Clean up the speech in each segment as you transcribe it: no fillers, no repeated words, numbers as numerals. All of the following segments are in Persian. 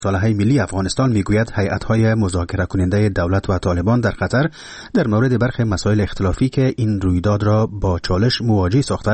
مصالحه ملی افغانستان میگوید هیئت‌های مذاکره کننده دولت و طالبان در قطر در مورد برخی مسائل اختلافی که این رویداد را با چالش مواجه ساخته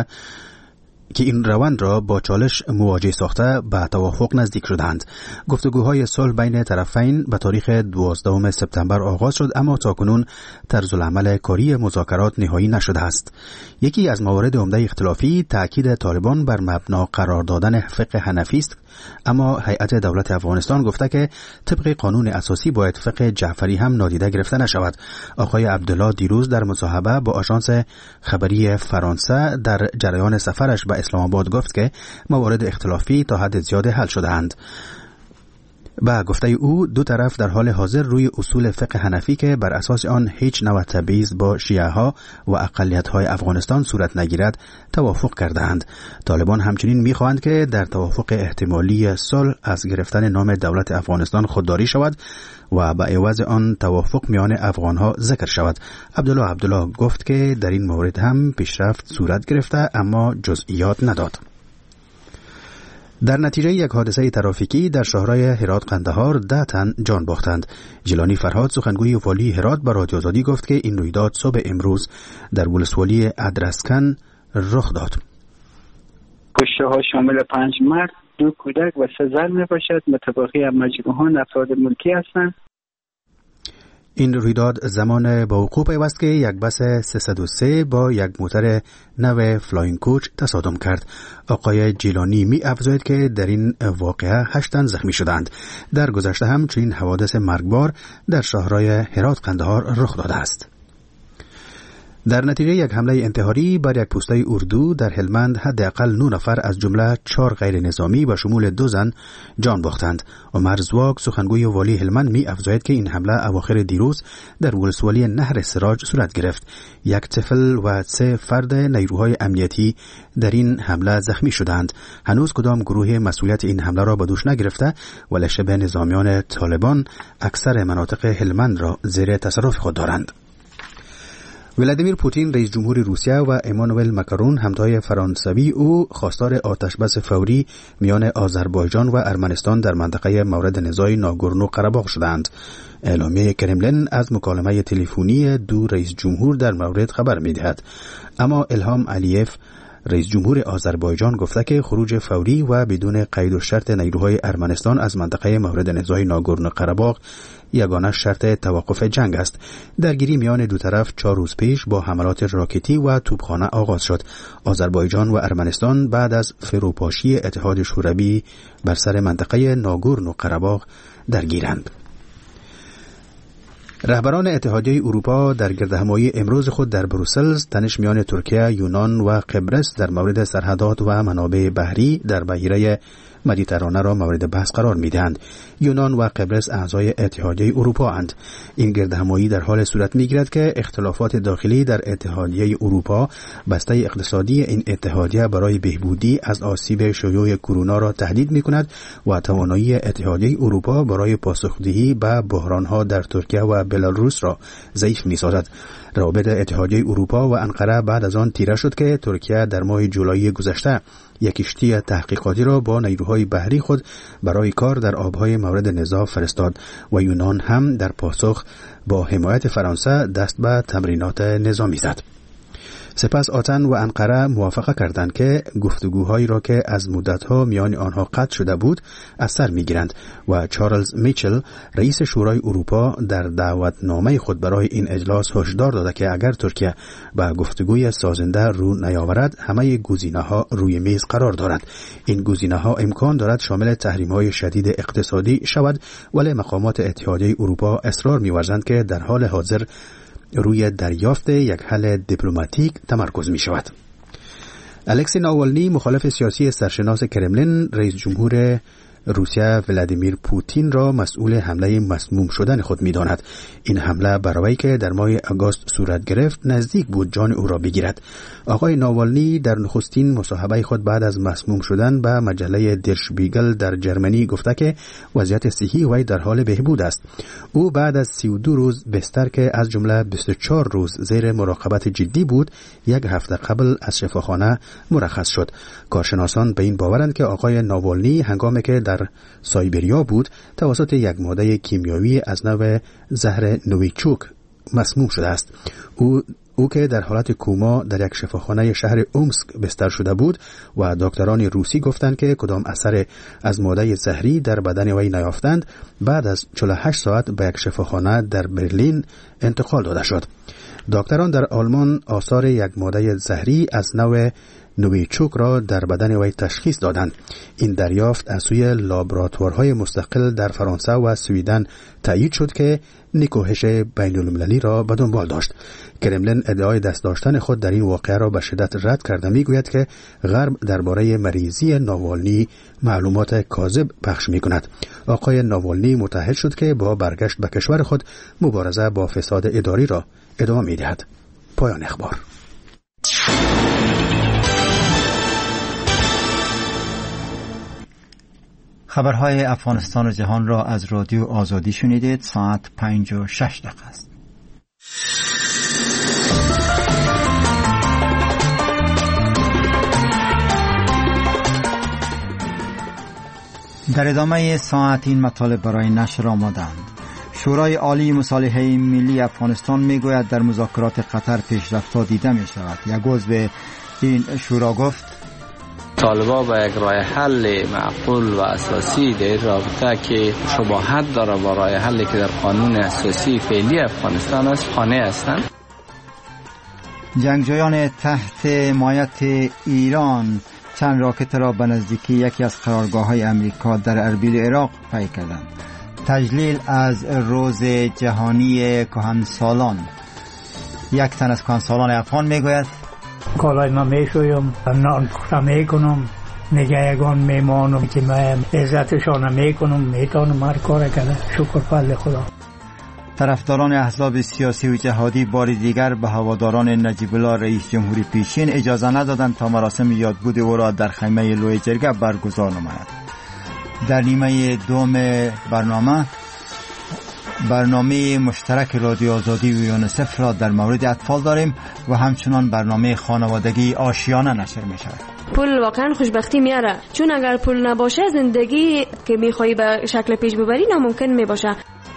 به توافق نزدیک شدند. گفتگوهای صلح بین طرفین به تاریخ 12 سپتامبر آغاز شد، اما تاکنون طرز العمل کاری مذاکرات نهایی نشده است. یکی از موارد عمده اختلافی تاکید طالبان بر مبنا قرار دادن فقه حنفی است، اما هیئت دولت افغانستان گفته که طبق قانون اساسی باید فقه جعفری هم نادیده گرفته نشود. آقای عبدالله دیروز در مصاحبه با آژانس خبری فرانسه در جریان سفرش به اسلام آباد گفت که موارد اختلافی تا حد زیاد حل شده‌اند. با گفته او دو طرف در حال حاضر روی اصول فقه حنفی که بر اساس آن هیچ نوع تبعیض با شیعه ها و اقلیت های افغانستان صورت نگیرد توافق کردند. طالبان همچنین می‌خواهند که در توافق احتمالی صلح از گرفتن نام دولت افغانستان خودداری شود و به عوض آن توافق میان افغان‌ها ذکر شود. عبدالله گفت که در این مورد هم پیشرفت صورت گرفته، اما جزئیات نداد. در نتیجه یک حادثه ترافیکی در شهرهای هرات قندهار 10 تن جان باختند. جیلانی فرهاد سخنگوی والی هرات به رادیو آزادی گفت که این رویداد صبح امروز در ولسوالی ادرسکن رخ داد. کشته ها شامل 5 مرد، 2 کودک و 3 زن می باشد. متبقی مجروحان افراد ملکی هستند. این رویداد زمان با وقوع پیوست که یک بس 303 با یک موتر نو فلاینگ کوچ تصادم کرد. آقای جیلانی می افزاید که در این واقعه 8 تن زخمی شدند. در گذشته هم چنین حوادث مرگبار در شهرهای هرات قندهار رخ داده است. در نتیجه یک حمله انتحاری بر یک پوسته اردو در هلمند حداقل 9 نفر از جمله 4 غیر نظامی و شمول 2 زن جان باختند. عمر زواگ سخنگوی والی هلمند می افزاید که این حمله اواخر دیروز در ولسوالی نهر سراج صورت گرفت. 1 طفل و 3 فرد نیروهای امنیتی در این حمله زخمی شدند. هنوز کدام گروه مسئولیت این حمله را به دوش نگرفته، ولی شبه نظامیان طالبان اکثر مناطق هلمند را زیر تصرف خود دارند. ولادیمیر پوتین رئیس جمهور روسیه و امانوئل ماکرون همتای فرانسوی او خواستار آتشبس فوری میان آذربایجان و ارمنستان در منطقه مورد نزاع ناگورنو قره‌باغ شدند. اعلامیه کرملین از مکالمه تلفنی دو رئیس جمهور در مورد خبر می‌دهد، اما الهام علیف رئیس جمهور آذربایجان گفته که خروج فوری و بدون قید و شرط نیروهای ارمنستان از منطقه مورد نزاع ناگورنو قره‌باغ یگانه شرط توقف جنگ است. درگیری میان دو طرف 4 روز پیش با حملات راکتی و توپخانه آغاز شد. آذربایجان و ارمنستان بعد از فروپاشی اتحاد شوروی بر سر منطقه ناگورنو قره‌باغ درگیرند. رهبران اتحادیه اروپا در گردهمایی امروز خود در بروسل تنش میان ترکیه، یونان و قبرس در مورد سرحدات و منابع بحری در بحیره مدیترانه را مورد بحث قرار می‌دهند. یونان و قبرس اعضای اتحادیه اروپا اند. این گردهمایی در حال صورت می‌گیرد که اختلافات داخلی در اتحادیه اروپا بسته اقتصادی این اتحادیه برای بهبودی از آسیب شیوع کرونا را تهدید می‌کند و توانایی اتحادیه اروپا برای پاسخدهی به بحران‌ها در ترکیه و بلاروس را ضعیف می‌سازد. روابط اتحادیه اروپا و انقره بعد از آن تیره شد که ترکیه در ماه جولای گذشته یک کشتی تحقیقاتی را با نیروهای بحری خود برای کار در آبهای مورد نزاع فرستاد و یونان هم در پاسخ با حمایت فرانسه دست به تمرینات نظامی زد. سپس آتن و انقره موافقه کردند که گفتگوهایی را که از مدتها میان آنها قطع شده بود از سر میگیرند و چارلز میچل رئیس شورای اروپا در دعوتنامه خود برای این اجلاس هشدار داده که اگر ترکیه به گفتگوی سازنده رو نیاورد همه گزینه‌ها روی میز قرار دارد. این گزینه‌ها امکان دارد شامل تحریم‌های شدید اقتصادی شود، ولی مقامات اتحادیه اروپا اصرار می‌ورزند که در حال حاضر روی دریافت یک حل دیپلماتیک تمرکز می شود. الکسی ناوالنی مخالف سیاسی سرشناس کرملین رئیس جمهور روسیه ولادیمیر پوتین را مسئول حمله مسموم شدن خود می‌داند. این حمله برای که در ماه آگوست صورت گرفت نزدیک بود جان او را بگیرد. آقای ناوالنی در نخستین مصاحبه خود بعد از مسموم شدن به مجله در شپیگل در جرمنی گفته که وضعیت صحی وی در حال بهبود است. او بعد از 32 روز بستر که از جمله 24 روز زیر مراقبت جدی بود، یک هفته قبل از شفاخانه مرخص شد. کارشناسان به این باورند که آقای ناوالنی هنگامی که در در سایبریا بود توسط یک ماده کیمیایی از نوع زهر نویچوک مسموم شده است. او که در حالت کوما در یک شفاخانه شهر اومسک بستر شده بود و دکتران روسی گفتند که کدام اثر از ماده زهری در بدن وی نیافتند، بعد از 48 ساعت به یک شفاخانه در برلین انتقال داده شد. دکتران در آلمان آثار یک ماده زهری از نوع نویچوک را در بدن وی تشخیص دادند. این دریافت از سوی لابراتوارهای مستقل در فرانسه و سویدن تایید شد که نکوهش بین‌المللی را به دنبال داشت. کرملین ادعای دست داشتن خود در این واقعه را به شدت رد کرده میگوید که غرب درباره مریضی ناوالنی معلومات کاذب پخش میکند. آقای ناوالنی متعهد شد که با برگشت به کشور خود مبارزه با فساد اداری را ادامه میدهد. پایان اخبار. خبرهای افغانستان و جهان را از رادیو آزادی شنیدید. ساعت 5:06 است. در ادامه ساعت این مطالب برای نشر آمدند. شورای عالی مصالحه ملی افغانستان میگوید در مذاکرات قطر پیشرفت‌ها دیده می شود. یک عضو این شورا گفت طالبا به یک راه حل معقول و اساسی در رابطه که شباهت داره با راه حلی که در قانون اساسی فعلی افغانستان است خانه هستند. جنگجویان تحت حمایت ایران چند راکت را به نزدیکی یکی از قرارگاه‌های امریکا در اربیل عراق پیدا کردند. تجلیل از روز جهانی کهنسالان. یک تن از کهنسالان افغان میگوید کالای ما میشویم، نان پخته میکنم، نگه یگان میمانم که من عزتشان میکنم، میتونم هر کار کنه. شکر فضل خدا. طرفداران احزاب سیاسی و جهادی بار دیگر به هواداران نجیب الله رئیس جمهوری پیشین اجازه ندادند تا مراسم یادبود او را در خیمه لوی جرگه برگزار نمایند. در نیمه دوم برنامه مشترک رادیو آزادی و یونیسف را در مورد اطفال داریم و همچنان برنامه خانوادگی آشیانه نشر می شود. پول واقعا خوشبختی میاره، چون اگر پول نباشه زندگی که میخوایی به شکل پیش ببری ناممکن میباشه.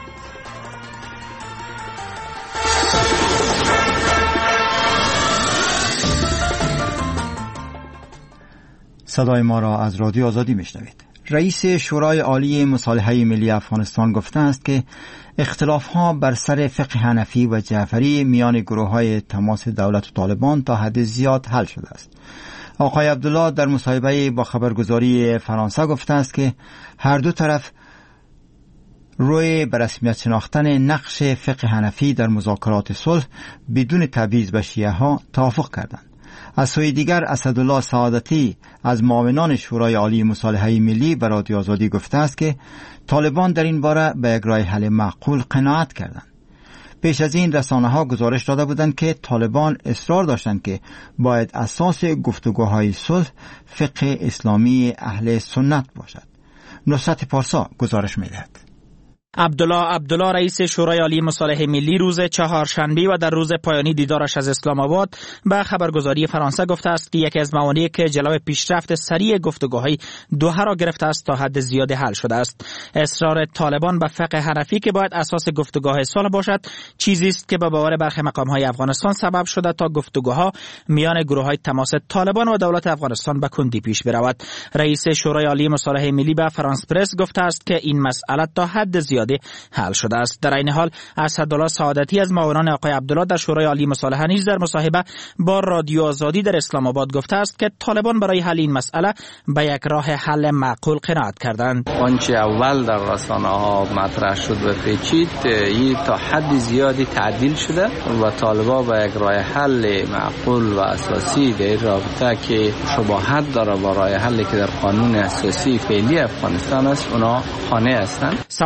صدای ما را از رادیو آزادی میشنوید. رئیس شورای عالی مصالحه ملی افغانستان گفته است که اختلاف‌ها بر سر فقه حنفی و جعفری میان گروه‌های تماس دولت و طالبان تا حد زیاد حل شده است. آقای عبدالله در مصاحبه با خبرگزاری فرانسه گفته است که هر دو طرف روی به رسمیت شناختن نقش فقه حنفی در مذاکرات صلح بدون تبعیض به شیعه‌ها توافق کردند. از سوی دیگر اسدالله سعادتی از معاونان شورای عالی مصالحه ملی به رادیو آزادی گفته است که طالبان در این باره به یک راه حل معقول قناعت کردند. پیش از این رسانه‌ها گزارش داده بودند که طالبان اصرار داشتند که باید اساس گفتگوهای صلح فقه اسلامی اهل سنت باشد. نصرت پارسا گزارش می‌دهد. عبدالله رئیس شورای عالی مصالحه ملی روز چهارشنبه و در روز پایانی دیدارش از اسلام آباد به خبرگزاری فرانسه گفته است که یکی از موانعی که جلو پیشرفت سریع گفتگوهای دوحه را گرفته است تا حد زیادی حل شده است. اصرار طالبان به فقه حنفی که باید اساس گفتگوهای صلح باشد چیزی است که به باور برخی مقام‌های افغانستان سبب شده تا گفتگوها میان گروه‌های تماس طالبان و دولت افغانستان به کندی پیش برود. رئیس شورای عالی مصالحه ملی به فرانس پرس گفته است که این مسئله تا حد زیادی حل شده است. در این حال اسدالله سعادتی از معاونان آقای عبدالله در شورای عالی مصالحه نیز در مصاحبه با رادیو آزادی در اسلام آباد گفته است که طالبان برای حل این مسئله به یک راه حل معقول قناعت کردند. آنچه اول در رسانه‌ها مطرح شد و پیچید این تا حد زیادی تعدیل شده و طالبان به یک راه حل معقول و اساسی در رابطه که شباهت داره با راه حلی که در قانون اساسی فعلی افغانستان است اونا خانه هستند. سعادتی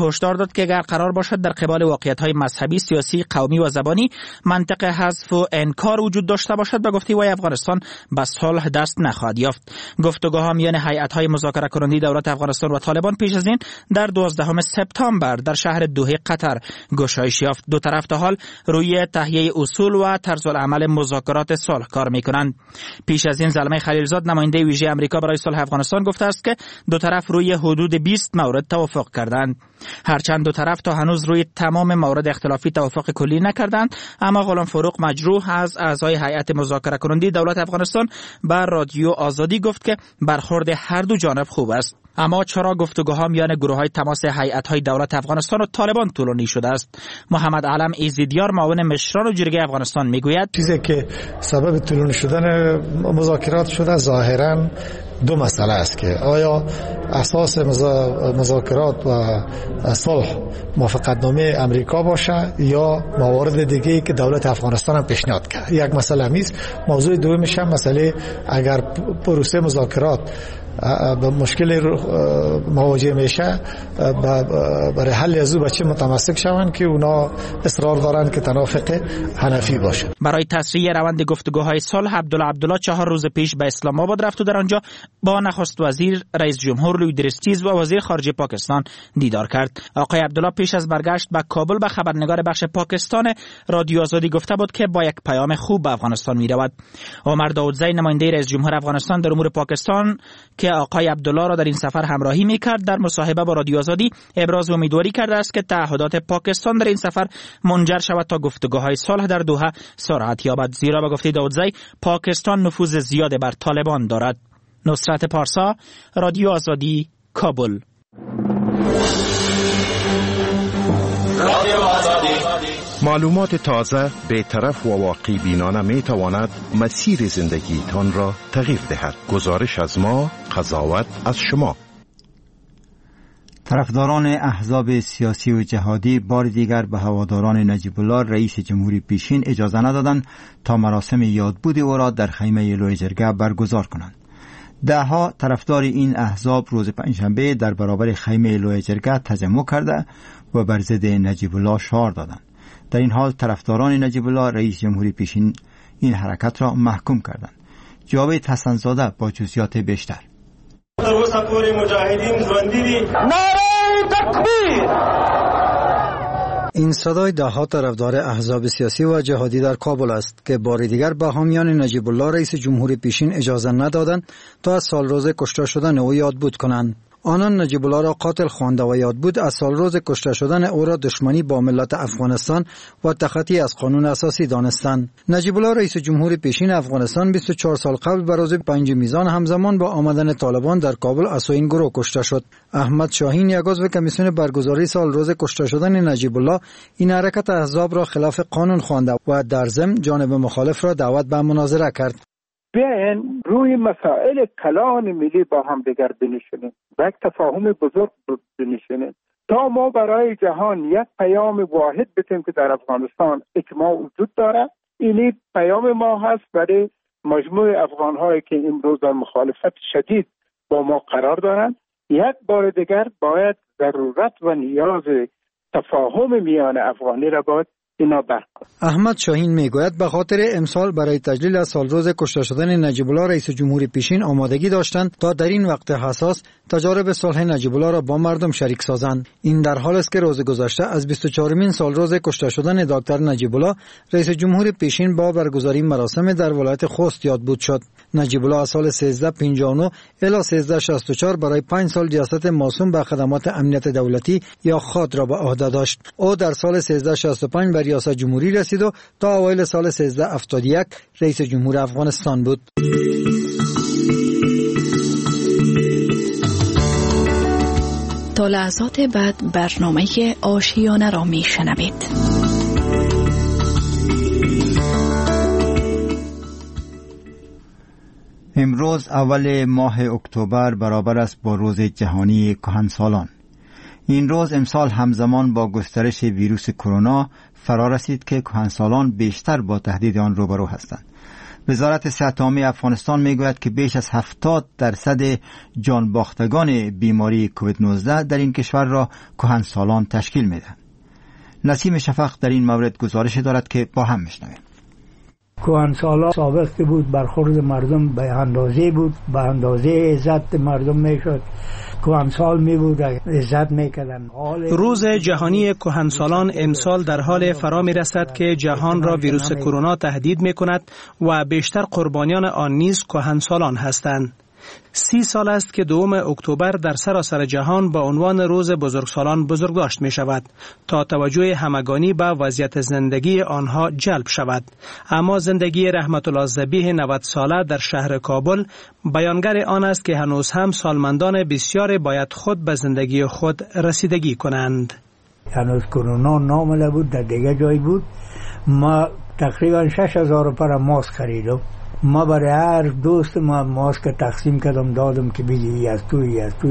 هشدار داد که اگر قرار باشد در قبال واقعیت‌های مذهبی، سیاسی، قومی و زبانی منطق حذف و انکار وجود داشته باشد، به گفته وی افغانستان به صلح دست نخواهد یافت. گفتگوها میان هیئت‌های مذاکره کننده دولت افغانستان و طالبان پیش از این در 12 سپتامبر در شهر دوحه قطر گشایش یافت. دو طرف تا حال روی تهیه اصول و طرز العمل مذاکرات صلح کار می‌کنند. پیش از این زلمه خلیلزاد نماینده ویژه آمریکا برای صلح افغانستان گفته است که دو طرف روی حدود 20 مورد توافق کردند. هرچند دو طرف تا هنوز روی تمام موارد اختلافی توافق کلی نکردند، اما غلام فروغ مجروح از اعضای هیئت مذاکره کننده دولت افغانستان بر رادیو آزادی گفت که برخورد هر دو جانب خوب است. اما چرا گفتگوها میان گروه‌های تماس هیئت‌های دولت افغانستان و طالبان طولانی شده است؟ محمد علم ایزیدیار معاون مشران و جرگه افغانستان میگوید چیزی که سبب طولانی شدن مذاکرات شده ظاهراً دو مسئله است که آیا اساس مذاکرات و صلح موافقتنامه امریکا باشه یا موارد دیگه‌ای که دولت افغانستان هم پیشنهاد کرد. یک مسئله میست. موضوع دومش هم مسئله اگر پروسه مذاکرات با مشکل مواجه میشه برای حل از او بچه متمسک شوند که اونا اصرار دارند که توافق حنفی باشه. برای تسریع روند گفتگوهای صلح عبدالله 4 روز پیش به اسلام آباد رفت و در آنجا با نخست وزیر، رئیس جمهور لویدرس چیز و وزیر خارجه پاکستان دیدار کرد. آقای عبدالله پیش از برگشت به کابل به خبرنگار بخش پاکستان رادیو آزادی گفته بود که با یک پیام خوب به افغانستان می رود. عمر داودزی نماینده رئیس جمهور افغانستان در امور پاکستان که آقای عبدالله را در این سفر همراهی می‌کرد در مصاحبه با رادیو آزادی ابراز امیدواری کرده است که تعهدات پاکستان در این سفر منجر شود تا گفتگوهای صلح در دوحه سرعت یابد، زیرا به گفته داودزی پاکستان نفوذ زیاد بر طالبان دارد. نصرت پارسا، رادیو آزادی، کابل. معلومات تازه، بی‌طرف و واقعی بینانه می تواند مسیر زندگی تان را تغییر دهد. گزارش از ما، قضاوت از شما. طرفداران احزاب سیاسی و جهادی بار دیگر به هواداران نجیب الله رئیس جمهوری پیشین اجازه ندادند تا مراسم یادبود او را در خیمه لوی جرگه برگزار کنند. دهها طرفدار این احزاب روز پنجشنبه در برابر خیمه لوی جرگه تجمع کرده و بر ضد نجیب الله شعار دادند. در این حال طرفداران نجیب الله رئیس جمهوری پیشین این حرکت را محکوم کردند. جاوید حسن‌زاده با جزئیات بیشتر. این صدای دهها طرفدار احزاب سیاسی و جهادی در کابل است که بار دیگر به حامیان نجیب الله رئیس جمهوری پیشین اجازه ندادند تا از سالروز کشته شدن او یادبود کنند. آنان نجیب الله را قاتل خوانده و یادبود از سالروز کشته شدن او را دشمنی با ملت افغانستان و تخطی از قانون اساسی دانستند. نجیب الله رئیس جمهوری پیشین افغانستان 24 سال قبل به روز 5 میزان همزمان با آمدن طالبان در کابل از این گروه کشته شد. احمد شاهین یک عضو کمیسیون برگزاری سالروز کشته شدن نجیب الله این حرکت احزاب را خلاف قانون خوانده و در ضمن جانب مخالف را دعوت به مناظره کرد. بیاین روی مسائل کلان ملی با هم دیگر بنشینیم و یک تفاهم بزرگ بنشینیم تا ما برای جهان یک پیام واحد بدیم که در افغانستان اجماع وجود دارد. اینی پیام ما هست برای مجموع افغان‌هایی که امروز در مخالفت شدید با ما قرار دارند. یک بار دیگر باید ضرورت و نیاز تفاهم میان افغانی را باید احمد شاهین میگوید به خاطر امسال برای تجلیل از سالروز کشته شدن نجیب الله رئیس جمهوری پیشین آمادگی داشتند تا در این وقت حساس تجارب صلح نجیب الله را با مردم شریک سازند. این در حالی است که روز گذشته از 24مین سالروز کشته شدن دکتر نجیب الله رئیس جمهوری پیشین با برگزاری مراسم در ولایت خوست یادبود شد. نجیب الله از سال 1359 الی 1364 برای 5 سال ریاست موسوم به خدمات امنیت دولتی یا خاد را به عهده داشت. او در سال 1365 به ریاست جمهوری رسید و تا اوایل سال 1371 رئیس جمهور افغانستان بود. تا لحظات بعد برنامه آشیانه را می شنوید. امروز اول ماه اکتبر برابر است با روز جهانی کهنسالان. این روز امسال همزمان با گسترش ویروس کرونا فرا رسید که کهنسالان بیشتر با تهدید آن روبرو هستند. وزارت صحت عامه افغانستان میگوید که بیش از 70% جان باختگان بیماری کووید 19 در این کشور را کهنسالان تشکیل میدهند. نسیم شفق در این مورد گزارش دارد که با هم میشنویم. کهنسالا سابق که بود برخورد مردم به اندازه بود، به اندازه عزت مردم میشد. کهنسال می بود، عزت میکردن. روز جهانی کهنسالان امسال در حال فرا می رسد که جهان را ویروس کرونا تهدید می کند و بیشتر قربانیان آن نیز کهنسالان هستند. 30 سال است که 2 اکتبر در سراسر جهان با عنوان روز بزرگسالان بزرگداشت می شود تا توجه همگانی به وضعیت زندگی آنها جلب شود. اما زندگی رحمت الله ذبیح 90 ساله در شهر کابل بیانگر آن است که هنوز هم سالمندان بسیار باید خود به زندگی خود رسیدگی کنند. هنوز کرونا نامله بود، در دیگه جای بود. ما تقریبا 6000 پر ماسک خریدم. ما برای هر دوست ما ماسک تقسیم کردم، دادم که بگی از تو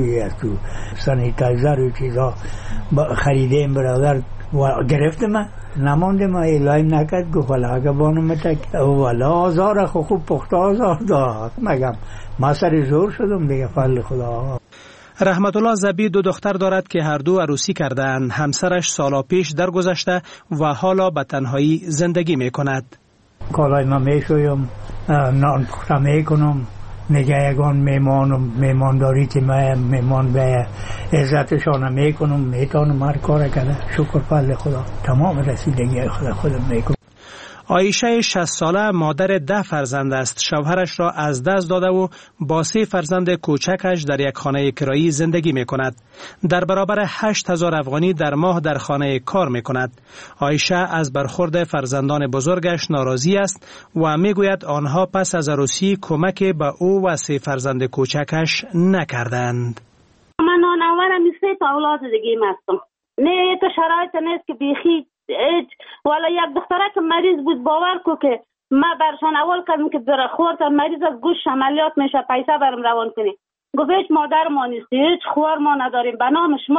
سانیتایزر و چیزا خریدیم برادر و گرفتم. نمانده ما اعلام نکرد، گفت والا اگه بانم تک والا آزار خوب پخته آزار داد. مگم ما سر زور شدم دیگه، فضل خدا. رحمت الله ذبیح 2 دختر دارد که هر دو عروسی کردند. همسرش سالا پیش درگذشته و حالا به تنهایی زندگی می کند. کالای ما میشویم، نان پخته میکنم، نگهگان میمانداری که میمان به عزتشان میکنم، میتونم هر کار کنه. شکر فضل خدا، تمام رسیدگی خودم میکنم. عایشه 60 ساله مادر 10 فرزند است. شوهرش را از دست داده و با 3 فرزند کوچکش در یک خانه کرایی زندگی می کند. در برابر 8000 افغانی در ماه در خانه کار می کند. عایشه از برخورد فرزندان بزرگش ناراضی است و می گوید آنها پس از عروسی کمک به او و 3 فرزند کوچکش نکردند. من نانورم 3 اولاد دیگه هستم. نه تو شرایط نیست که بیخی والا یک دختره که مریض بود، باور کو که ما برشان اول کردم که در خورد مریض از گوش عملیات میشه، پیسه برم روان کنی. گفت هیچ مادر ما نیستی، هیچ خوار ما نداریم، به نام شما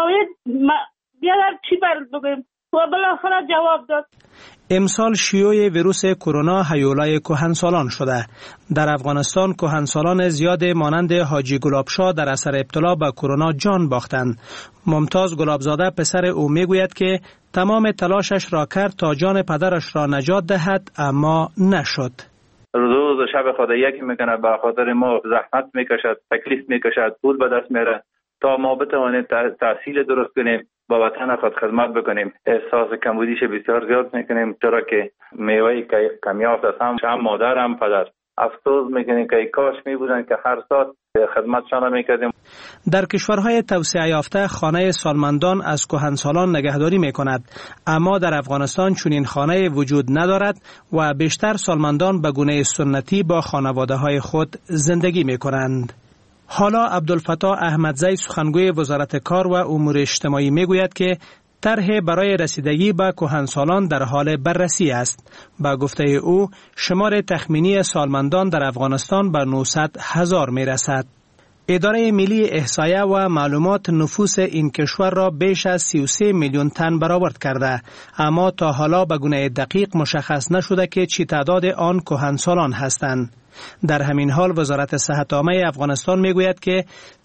بیادر چی بر بگیم. و بالاخره جواب داد. امسال شیوع ویروس کرونا هیولای کهنسالان شده. در افغانستان کهنسالان زیاد مانند حاجی گلابشاه در اثر ابتلا به کرونا جان باختند. ممتاز گلابزاده پسر او میگوید که تمام تلاشش را کرد تا جان پدرش را نجات دهد، اما نشد. روز و شب خود یکی میکنه، به خاطر ما زحمت میکشد، تکلیف میکشد، پول به دست میره تا ما بتوانیم تحصیل درست کنیم، با وطن خود خدمت بکنیم. احساس کمبودیش بسیار زیاد میکنیم، چرا که میوه کمیافت است. هم مادر هم پدر افسوس میکنیم که کاش میبودن که هر سال خدمتشان میکردیم. در کشورهای توسعه یافته خانه سالمندان از کهنسالان نگهداری میکند، اما در افغانستان چنین خانه وجود ندارد و بیشتر سالمندان به گونه سنتی با خانواده های خود زندگی میکنند. حالا عبدالفتاح احمدزی سخنگوی وزارت کار و امور اجتماعی میگوید که طرح برای رسیدگی به کهنسالان در حال بررسی است. با گفته او شمار تخمینی سالمندان در افغانستان به 900,000 میرسد. اداره ملی احصایه و معلومات نفوس این کشور را بیش از 33 میلیون تن برآورد کرده، اما تا حالا به گونه دقیق مشخص نشده که چی تعداد آن کهنسالان هستند. در همین حال وزارت صحت عامه افغانستان میگوید که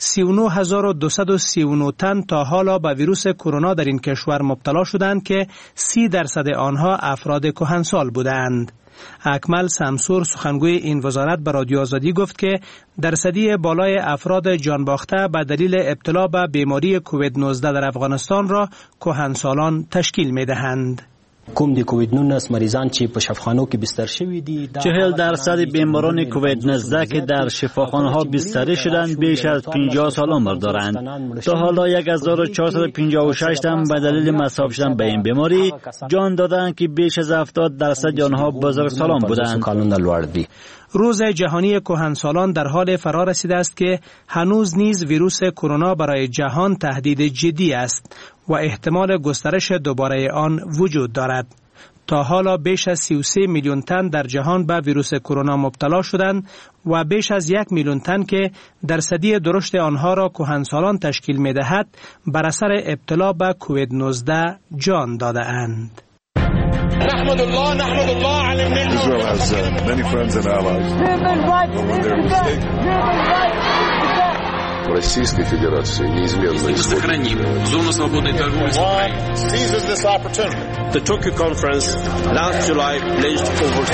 39239 تن تا حالا به ویروس کرونا در این کشور مبتلا شدند که 30% آنها افراد کهنسال بودند. اکمل سمسور سخنگوی این وزارت به رادیو آزادی گفت که درصدی بالای افراد جان باخته به دلیل ابتلا به بیماری کووید 19 در افغانستان را کهنسالان تشکیل می‌دهند. کوم د کووید 19 مریضان چې په شفاخانو کې بستر شوي دي 40% بیماران کووید 19 که در شفاخانه ها بستری شدند بیش از 50 سال عمر دارند. تا حالا 1456 تن به دلیل مصاب شدن به این بیماری جان دادند که بیش از 70% آنها بزرگسالان بودند. روز جهانی کهنسالان در حال فرا رسیده است که هنوز نیز ویروس کرونا برای جهان تهدید جدی است و احتمال گسترش دوباره آن وجود دارد. تا حالا بیش از 33 میلیون تن در جهان به ویروس کرونا مبتلا شدند و بیش از 1 میلیون تن که درصدی درشت آنها را کهنسالان تشکیل می‌دهد بر اثر ابتلا به کووید 19 جان داده اند. Israel has many friends and allies. When they're mistaken. Российской Федерации неизменно исходит. Зону свободной торговли с Украиной. The Tokyo conference last July pledged over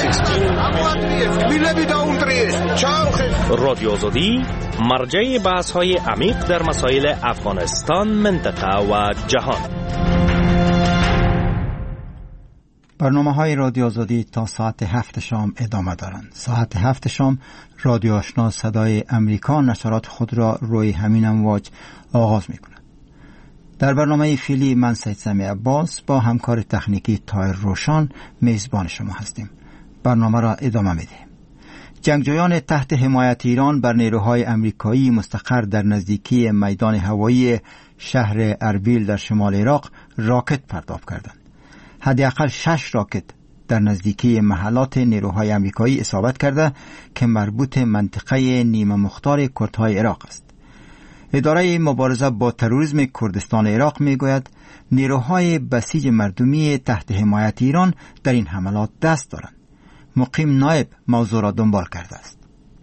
16. رادیو آزادی مرجع بحث‌های عمیق در مسائل افغانستان، منطقه و جهان. برنامه‌های رادیو آزادی تا ساعت 7 شام ادامه دارند. ساعت 7 شام رادیو آشنا صدای امریکا نشرات خود را روی همین امواج آغاز می‌کند. در برنامه فعلی من سید سمی عباس با همکار تکنیکی طاهر روشان میزبان شما هستیم. برنامه را ادامه می‌دهیم. جنگجویان تحت حمایت ایران بر نیروهای امریکایی مستقر در نزدیکی میدان هوایی شهر اربیل در شمال عراق راکت پرتاب کردند. حداقل 6 راکت در نزدیکی محلات نیروهای امریکایی اصابت کرده که مربوط منطقه نیمه مختار کردهای عراق است. اداره مبارزه با تروریسم کردستان عراق میگوید نیروهای بسیج مردمی تحت حمایت ایران در این حملات دست دارند. مقیم نایب موضوع را دنبال کرده است.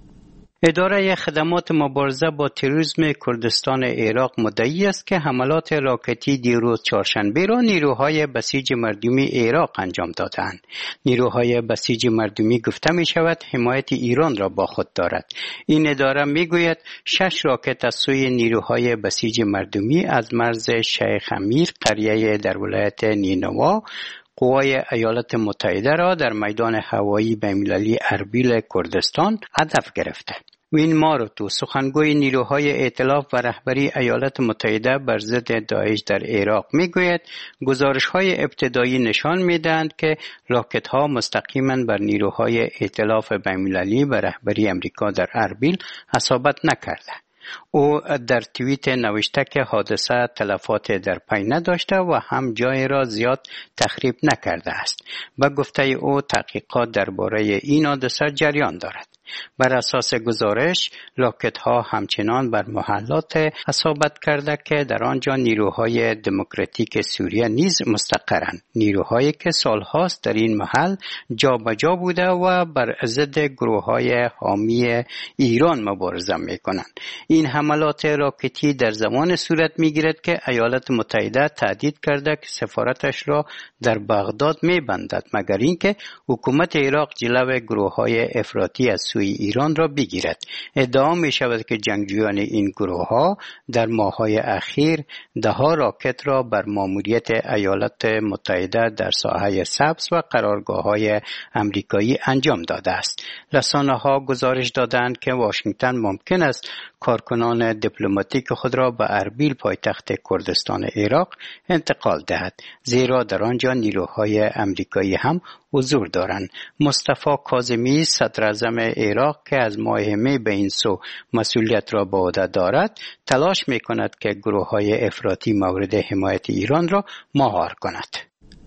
اداره خدمات مبارزه با تروریسم کردستان عراق مدعی است که حملات راکتی دیروز چهارشنبه را نیروهای بسیج مردمی عراق انجام دادند. نیروهای بسیج مردمی گفته می شود حمایت ایران را با خود دارد. این اداره می گوید 6 راکت از سوی نیروهای بسیج مردمی از مرز شیخ امیر قریه در ولایت نینوا قوای ایالات متحده را در میدان هوایی بین‌المللی اربیل کردستان هدف گرفته. وین ماروتو سخنگوی نیروهای ائتلاف و رهبری ایالات متحده بر ضد داعش در عراق میگوید گزارش‌های ابتدایی نشان می‌دهند که راکت‌ها مستقیما بر نیروهای ائتلاف بین‌المللی و رهبری امریکا در اربیل اصابت نکرده. او در توییت نوشته که حادثه تلفات در پی نداشته و هم جای را زیاد تخریب نکرده است و گفته او تحقیقات درباره این حادثه جریان دارد. بر اساس گزارش راکت‌ها همچنان بر محلات اصابت کرده که در آنجا نیروهای دموکراتیک سوریه نیز مستقرند، نیروهایی که سالهاست در این محل جابجا بوده و بر ضد گروه‌های حامی ایران مبارزه می‌کنند. این حملات راکتی در زمان صورت می‌گیرد که ایالات متحده تهدید کرده که سفارتش را در بغداد می‌بندد مگر اینکه حکومت عراق جلوی گروه‌های افراطی از سوی ایران را بگیرد. ادعا می شود که جنگجویان این گروه ها در ماه‌های اخیر 10 راکت را بر ماموریت ایالات متحده در ساحه سبز و قرارگاه‌های امریکایی انجام داده است. رسانه ها گزارش دادند که واشنگتن ممکن است کارکنان دیپلماتیک خود را به اربیل پایتخت کردستان عراق انتقال دهد، زیرا در آنجا نیروهای امریکایی هم حضور دارند. مصطفی کاظمی صدراعظم عراق که از ماه می به این سو مسئولیت را به عهده دارد تلاش می کند که گروه‌های افراطی مورد حمایت ایران را مهار کند.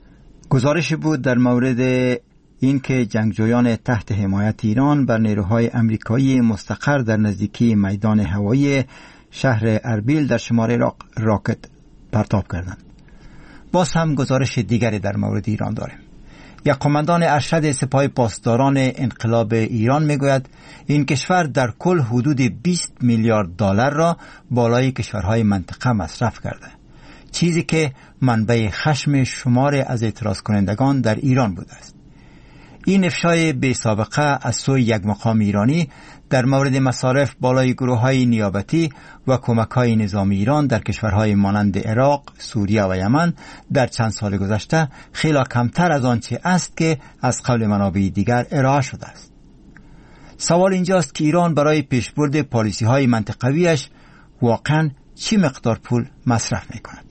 گزارش بود در مورد اینکه جنگجویان تحت حمایت ایران بر نیروهای امریکایی مستقر در نزدیکی میدان هوایی شهر اربیل در شمال عراق راکت پرتاب کردند. باز هم گزارش دیگری در مورد ایران داریم. یک قماندان ارشد سپاه پاسداران انقلاب ایران میگوید این کشور در کل حدود 20 میلیارد دلار را بالای کشورهای منطقه مصرف کرده، چیزی که منبع خشم شمار از اعتراض کنندگان در ایران بوده است. این افشای بی سابقه از سوی یک مقام ایرانی در مورد مصارف بالای گروه‌های نیابتی و کمک‌های نظامی ایران در کشورهای مانند عراق، سوریه و یمن در چند سال گذشته خیلی کمتر از آنچه است که از قبل منابع دیگر ارائه شده است. سوال اینجاست که ایران برای پیشبرد پالیسی‌های منطقویش واقعاً چی مقدار پول مصرف می‌کند؟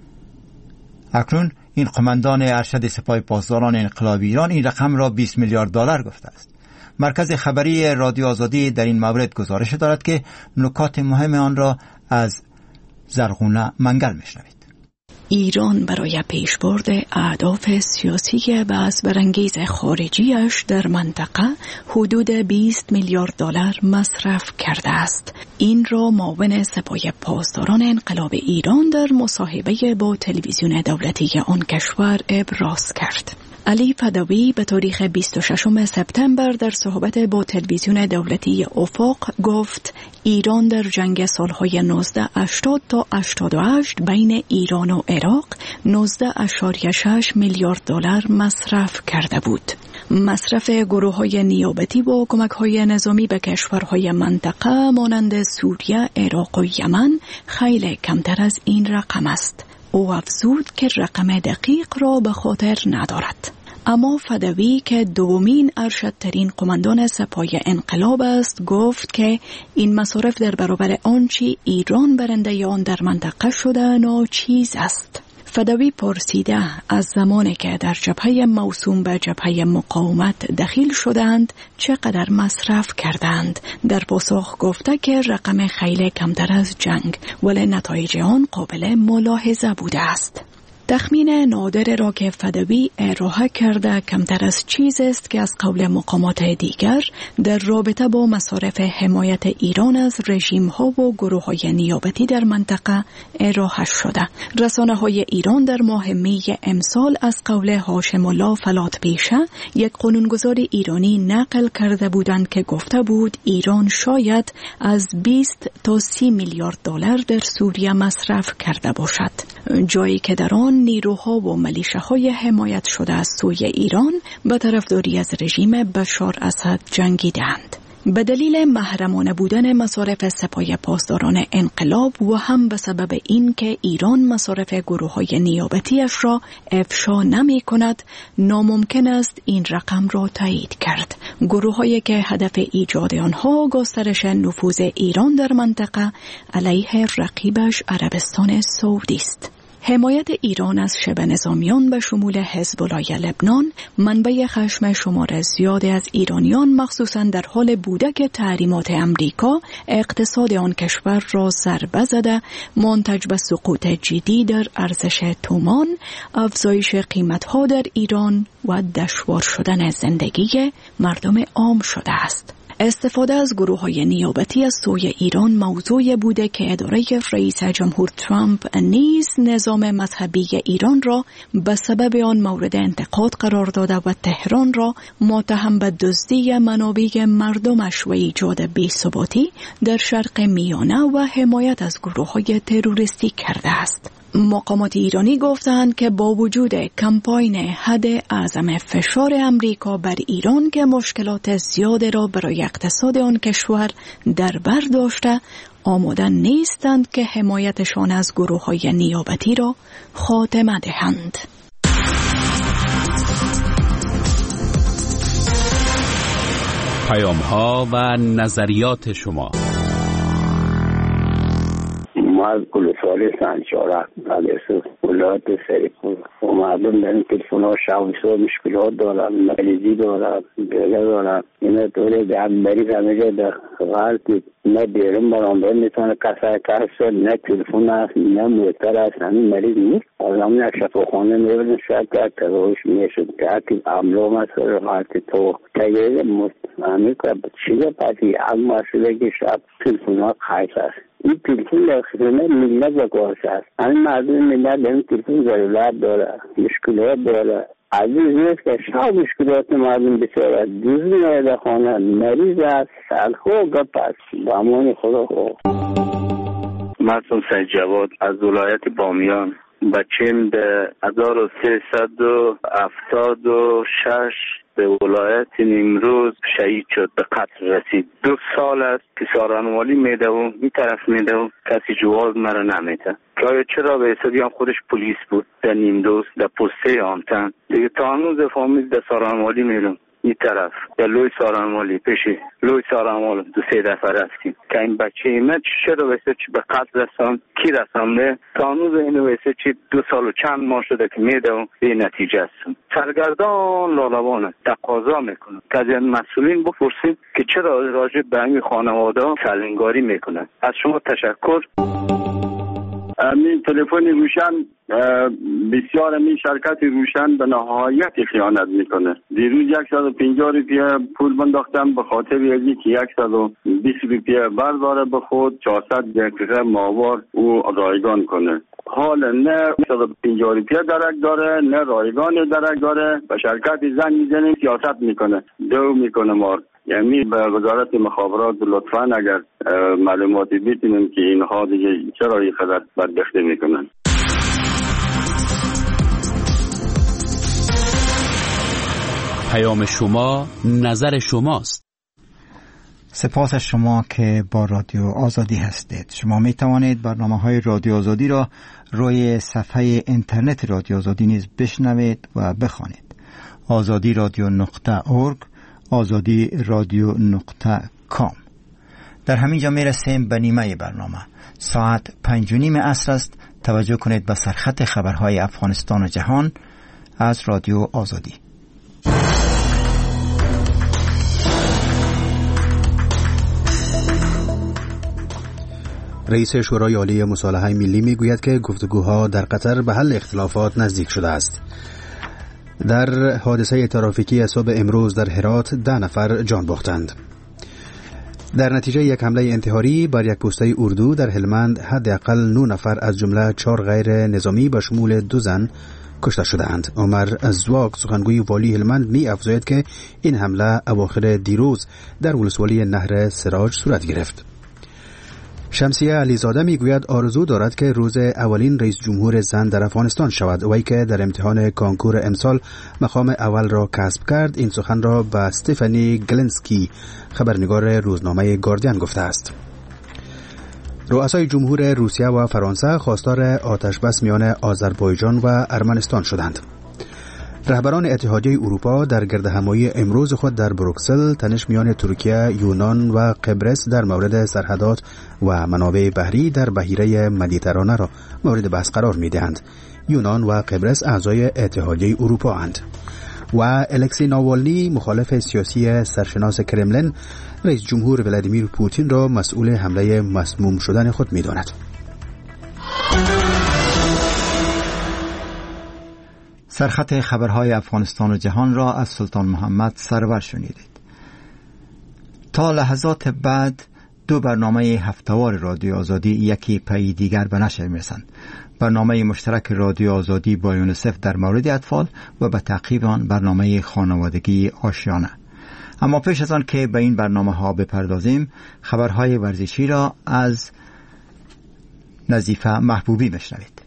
اکنون این قماندان ارشد سپاه پاسداران انقلاب ایران این رقم را 20 میلیارد دلار گفته است. مرکز خبری رادیو آزادی در این مورد گزارش دارد که نکات مهم آن را از زرغونه منگل میشنوید. ایران برای پیشبرد اهداف سیاسی بحث برانگیز خارجیش در منطقه حدود 20 میلیارد دلار مصرف کرده است. این را معاون سپاه پاسداران انقلاب ایران در مصاحبه با تلویزیون دولتی آن کشور ابراز کرد. علی فدوی به تاریخ 26 سپتامبر در صحبت با تلویزیون دولتی افق گفت ایران در جنگ سالهای 1980 تا 88 بین ایران و عراق 19.6 میلیارد دلار مصرف کرده بود. مصرف گروه‌های نیابتی با کمک‌های نظامی به کشورهای منطقه مانند سوریه، عراق و یمن خیلی کمتر از این رقم است. او افزود که رقم دقیق را به خاطر ندارد. اما فدوی که دومین ارشدترین قماندان سپاه انقلاب است گفت که این مصارف در برابر آنچه ایران برنده آن در منطقه شده ناچیز است. فدوی پرسیده از زمانی که در جبهه موسوم به جبهه مقاومت دخیل شدند چقدر مصرف کردند. در پاسخ گفته که رقم خیلی کمتر از جنگ ولی نتایج آن قابل ملاحظه بوده است. تخمین نادر را که فدوی ارائه کرده کمتر از چیز است که از قول مقامات دیگر در رابطه با مصارف حمایت ایران از رژیم‌ها و گروه‌های نیابتی در منطقه ارائه شده. رسانه‌های ایران در ماه می امسال از قول هاشم الله فلاتپیشه یک قانونگذار ایرانی نقل کرده بودند که گفته بود ایران شاید از 20 تا 30 میلیارد دلار در سوریه مصرف کرده باشد، جایی که در آن نیروها و ملیشه‌های حمایت شده از سوی ایران به طرفداری از رژیم بشار اسد جنگیدند. به دلیل محرمانه بودن مصارف سپاه پاسداران انقلاب و هم به سبب این که ایران مصارف گروه‌های نیابتیش را افشا نمی کند، ناممکن است این رقم را تایید کرد. گروه‌هایی که هدف ایجاد آنها گسترش نفوذ ایران در منطقه علیه رقیبش عربستان سعودی است. حمایت ایران از شبه نظامیان به شمول حزب الله لبنان منبع خشم شمار زیاد از ایرانیان مخصوصاً در حال بوده که تحریمات امریکا اقتصاد آن کشور را ضربه زده، منتج به سقوط جدی در ارزش تومان، افزایش قیمت‌ها در ایران و دشوار شدن زندگی مردم عام شده است. استفاده از گروه‌های نیابتی از سوی ایران موضوعی بوده که اداره رئیس جمهور ترامپ نیز نظام مذهبی ایران را به سبب آن مورد انتقاد قرار داده و تهران را متهم به دزدی منابع مردمش و ایجاد بی‌ثباتی در شرق میانه و حمایت از گروه‌های تروریستی کرده است. مقامات ایرانی گفتند که با وجود کمپاین حد اعظم فشار امریکا بر ایران که مشکلات زیاد را برای اقتصاد آن کشور در بر داشته، آماده نیستند که حمایتشان از گروه‌های نیابتی را خاتمه دهند. پیام‌ها و نظریات شما. از گلوسالی سنجاره از ولایت سریپور و مردم در این تلفن ها شویسا مشکلات دارن، مریضی دارن، بیله دارن. این طوری در مریض همیشه در غلط نه بیرون برانده میتونه کسا نه تلفن هست نه موتر هست، همین مریض نیست. از همین یک شفاخانه میبردن شاید که تراوش میشد که حتی املام هست حالتی تو تگیره همین که چیزا پسی یک مرشده که شاید تلفن ها خیص هست. این تلفن در خدمت ملت بکارش هست. همین مردم ملت در این تلفن ضرورت داره، مشکلات داره. عزیز نیست که شاید مشکلات مردم بسیاره دوزی نایده خانه مریض هست، سلخو گپ هست. با امان خدا خواه. معصوم سید جواد از ولایت بامیان. بچیم به 1376 به ولایت نیمروز شهید شد، به قتل رسید. 2 سال است که سارانوالی میده و این طرف میده و کسی جواز مرا نمیده. که چرا به حسابی هم خودش پلیس بود در نیمروز در پسته آمتن دیگه تا هنوز فامیل در سارانوالی میرم این طرف در لوی سارانوالی پیشی لوی سارانوالی 2-3 دفعه رفتیم که این بچه ایمه چرا ویسه چی به قتل رسان کی رسانده تا هنوز اینو ویسه چی 2 سال و چند ماه شده که میده و به نتیجه هستم. سرگردان لالوانه تقاضا میکنه که از این مسئولین بپرسید که چرا راجع به این خانواده سلنگاری میکنن. از شما تشکر. این تلفن روشن بسیار می شرکت روشن به نهایت خیانت میکنه. دیروز 150 روپیه پول بنداختم به خاطر اینکه 120 روپیه برداره به خود 400 دقیقه ماوار او رایگان کنه. حالا نه 150 روپیه درک داره نه رایگان درک داره، به شرکت زنگ میزنه سیاست میکنه، دو میکنه مار. یعنی به وزارت مخابرات لطفاً اگر معلوماتی بتونیم که اینها دیگه چرا این قدر بدبختی میکنن. پیام شما نظر شماست. سپاس از شما که با رادیو آزادی هستید. شما می توانید برنامه‌های رادیو آزادی را روی صفحه اینترنت رادیو آزادی نیز بشنوید و بخوانید. azadi.radio.org azadi.radio.com. در همین جا می رسیم به نیمه برنامه. ساعت 5:30 عصر است. توجه کنید به سرخط خبرهای افغانستان و جهان از رادیو آزادی. رئیس شورای عالی مصالحه ملی میگوید که گفتگوها در قطر به حل اختلافات نزدیک شده است. در حادثه ترافیکی صبح امروز در هرات 10 نفر جان باختند. در نتیجه یک حمله انتحاری بر یک پوسته اردو در هلمند حداقل 9 نفر از جمله 4 غیر نظامی به شمول 2 زن کشته شدند. عمر ازواق سخنگوی والی هلمند می افزاید که این حمله اواخر دیروز در ولسوالی نهر سراج صورت گرفت. شمسیه علیزاده میگوید آرزو دارد که روز اولین رئیس جمهور زن در افغانستان شود. وی که در امتحان کانکور امسال مقام اول را کسب کرد این سخن را به استفانی گلنسکی خبرنگار روزنامه گاردین گفته است. رؤسای جمهور روسیه و فرانسه خواستار آتشبس میان آذربایجان و ارمنستان شدند. رهبران اتحادیه اروپا در گردهمایی امروز خود در بروکسل تنش میان ترکیه، یونان و قبرس در مورد سرحدات و منابع بحری در بحیره مدیترانه را مورد بحث قرار می‌دهند. یونان و قبرس اعضای اتحادیه اروپا اند. و الکسی ناوالنی مخالف سیاسی سرشناس کرملین رئیس جمهور ولادیمیر پوتین را مسئول حمله مسموم شدن خود می‌داند. سرخط خبرهای افغانستان و جهان را از سلطان محمد سرور شنیدید. تا لحظات بعد 2 برنامه هفته‌وار رادیو آزادی یکی پی دیگر به نشر می‌رسند. برنامه مشترک رادیو آزادی با یونیسف در مورد اطفال و به تعقیب آن برنامه خانوادگی آشیانه. اما پیش از آن که به این برنامه‌ها بپردازیم، خبرهای ورزشی را از نظیفه محبوبی بشنوید.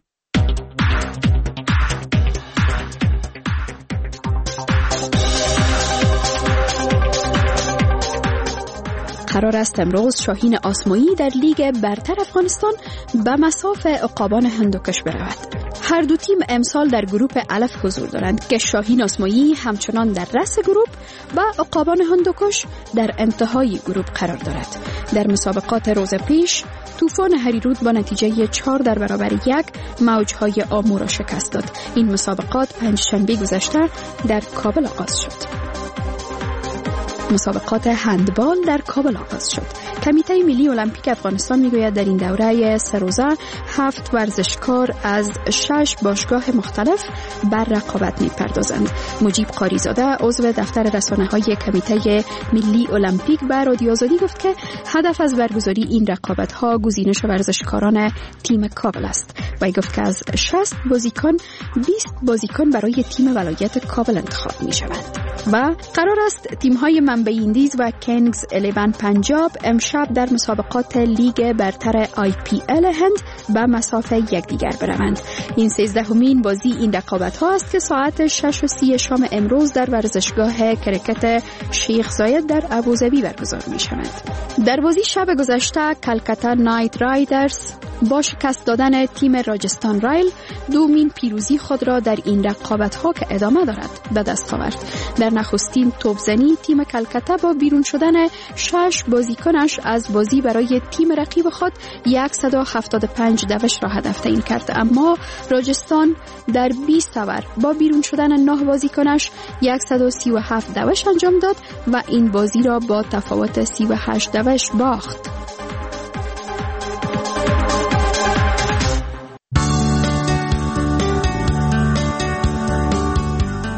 قرار است امروز شاهین آسمایی در لیگ برتر افغانستان به مصاف عقابان هندوکش برود. هر دو تیم امسال در گروه الف حضور دارند که شاهین آسمایی همچنان در رأس گروه و عقابان هندوکش در انتهای گروه قرار دارد. در مسابقات روز پیش طوفان هریرود با نتیجه 4-1 موجهای آمو را شکست داد. این مسابقات پنجشنبه گذشته در کابل آغاز شد. مسابقات هندبال در کابل آغاز شد. کمیته ملی المپیک افغانستان میگوید در این دوره 3 روزه 7 ورزشکار از 6 باشگاه مختلف بر رقابت میپردازند. مجیب قاریزاده عضو دفتر رسانه‌های کمیته ملی المپیک به رادیو آزادی گفت که هدف از برگزاری این رقابت‌ها گزینش ورزشکاران تیم کابل است. وی گفت که از 60 بازیکن 20 بازیکن برای تیم ولایت کابل انتخاب میشوند و قرار است تیم‌های منبع ایندیز و کینگز 11 پنجاب امشب در مسابقات لیگ برتر IPL هند به مصاف یکدیگر بروند. این 13مین بازی این رقابت‌ها است که ساعت 6:30 شام امروز در ورزشگاه کرکت شیخ زاید در ابوظبی برگزار می‌شود. در بازی شب گذشته کلکتا نایت رایدرز با شکست دادن تیم راجستان رایل دومین پیروزی خود را در این رقابت‌ها که ادامه دارد به دست آورد. در نخستین توپزنی تیم کلکتا با بیرون شدن 6 بازیکنش از بازی برای تیم رقیب خود 175 دوش را هدف تعیین کرد، اما راجستان در 20 اوور با بیرون شدن 9 بازیکنش 137 دوش انجام داد و این بازی را با تفاوت 38 دوش باخت.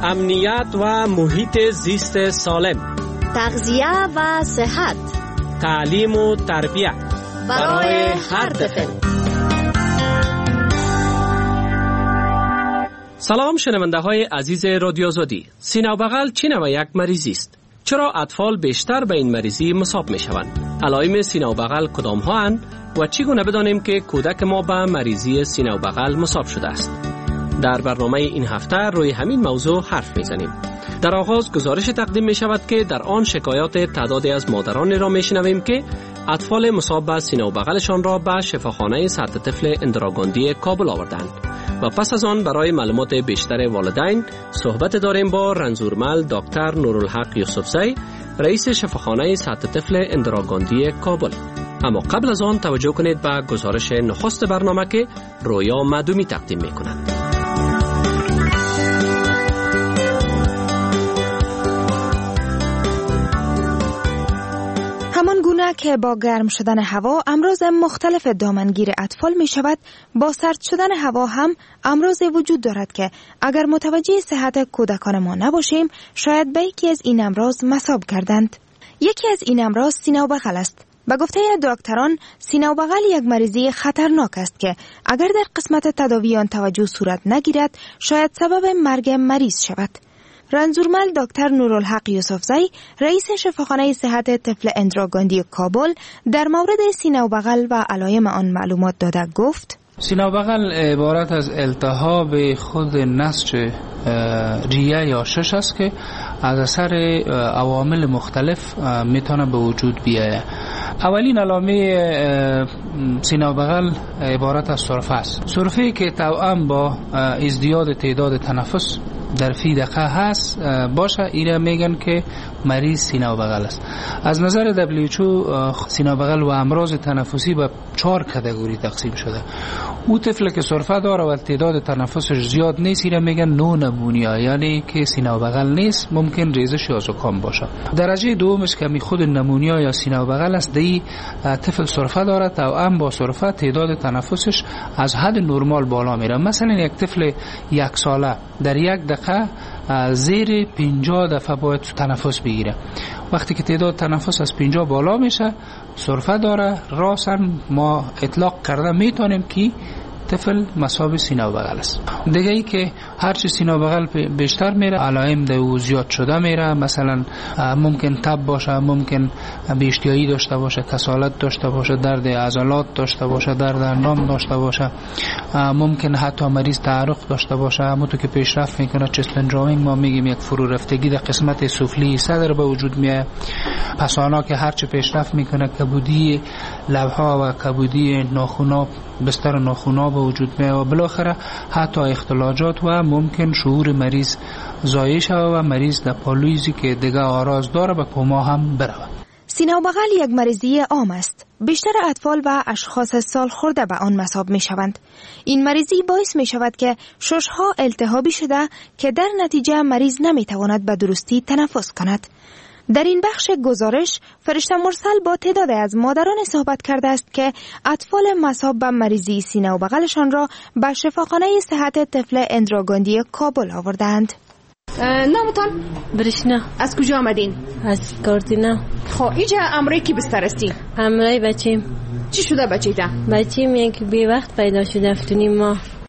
امنیت و محیط زیست سالم، تغذیه و صحت، تعلیم و تربیت برای هر طفل. سلام شنونده های عزیز رادیو آزادی. سینه و بغل چه نوع یک مریضی است؟ چرا اطفال بیشتر به این مریضی مصاب می شوند؟ علائم سینه و بغل کدام ها اند و چگونه بدانیم که کودک ما به مریضی سینه و بغل مصاب شده است؟ در برنامه این هفته روی همین موضوع حرف می زنیم. در آغاز گزارش تقدیم می شود که در آن شکایات تعدادی از مادران را می شنویم که اطفال مصاب به سینه و بغلشان را به شفاخانه سطح طفل اندراگاندی کابل آوردند. و پس از آن برای معلومات بیشتر والدین صحبت داریم با رنزورمل دکتر نورالحق یوسفزی، رئیس شفاخانه سطح طفل اندراگاندی کابل. اما قبل از آن توجه کنید به گزارش نخست برنامه که رویا معدومی تقدیم می کند. همان گونه که با گرم شدن هوا امراض مختلف دامنگیر اطفال می شود، با سرد شدن هوا هم امراض وجود دارد که اگر متوجه صحت کودکان ما نباشیم شاید به یکی از این امراض مصاب گردند. یکی از این امراض سینه و بغل است. به گفته دکتران سینه و بغل یک مریضی خطرناک است که اگر در قسمت تداوی آن توجه صورت نگیرد شاید سبب مرگ مریض شود. رنزورمل دکتر نورالحق یوسفزی، رئیس شفاخانه صحت طفل اندراگاندی کابل، در مورد سینه و بغل و علائم آن معلومات داده گفت: سینه و بغل عبارت از التهاب خود نسج ریه یا شش است که از اثر عوامل مختلف میتونه به وجود بیاید. اولین علامه سینه و بغل عبارت از سرفه است. سرفه‌ای که توأم با ازدیاد تعداد تنفس در فی دقیقه هست باشه، اینا میگن که مریض سینه و بغل است. از نظر WHO سینه و بغل و امراض تنفسی به 4 کاتگوری تقسیم شده. او طفل که سرفه داره و تعداد تنفسش زیاد نیست اینا میگن نو نمونیا، یعنی که سینه و بغل نیست، ممکن ریزش یا زکام باشه. درجه دومش که خود نمونیا یا سینه و بغل است، دی طفل سرفه داره، توأم با سرفه تعداد تنفسش از حد نرمال بالا میره. مثلا یک طفل 1 ساله در 1 دقیقه زیر 50 دفعه باید تنفس بگیره. وقتی که تعداد تنفس از 50 بالا میشه سرفه داره، راسن ما اطلاق کرده میتونیم که طفل مصاب سینه و بغل است. دیگه ای که هرچی سینه و بغل بیشتر میره علائم دو زیاد شده میره. مثلا ممکن تب باشه، ممکن بی‌اشتهایی داشته باشه، کسالت داشته باشه، درد عضلات داشته باشه، درد اندام داشته باشه، ممکن حتی مریض تعرق داشته باشه. همونطور که پیشرفت میکنه چست بنجامینگ ما میگیم یک فرو رفتگی در قسمت سفلی صدر به وجود میاد. پسانا که هرچی پیشرفت میکنه کبودی لبها و کبودی ناخونا بستر ناخونا به وجود میاد و بالاخره حتی اختلاجات و ممکن شعور مریض ضایع شود و مریض در پالویزی که دیگه آراز داره به کما هم برود. سینه و بغل یک مریضی عام است. بیشتر اطفال و اشخاص سال خورده به آن مصاب می شوند. این مریضی باعث می شود که ششها التهابی شده که در نتیجه مریض نمی تواند به درستی تنفس کند. در این بخش گزارش فرشته مرسل با تعداد از مادران صحبت کرده است که اطفال مصاب به مریضی سینه و بغلشان را به شفاخانه صحت طفل اندراگاندی کابل آوردند. نامتان؟ برشنا. از کجا آمدین؟ از کارتینا. خب اینجا امرای کی بستر هستی؟ امرای بچیم. چی شده بچیتا؟ بچیم یک بی وقت پیدا شده 7.5 ماه.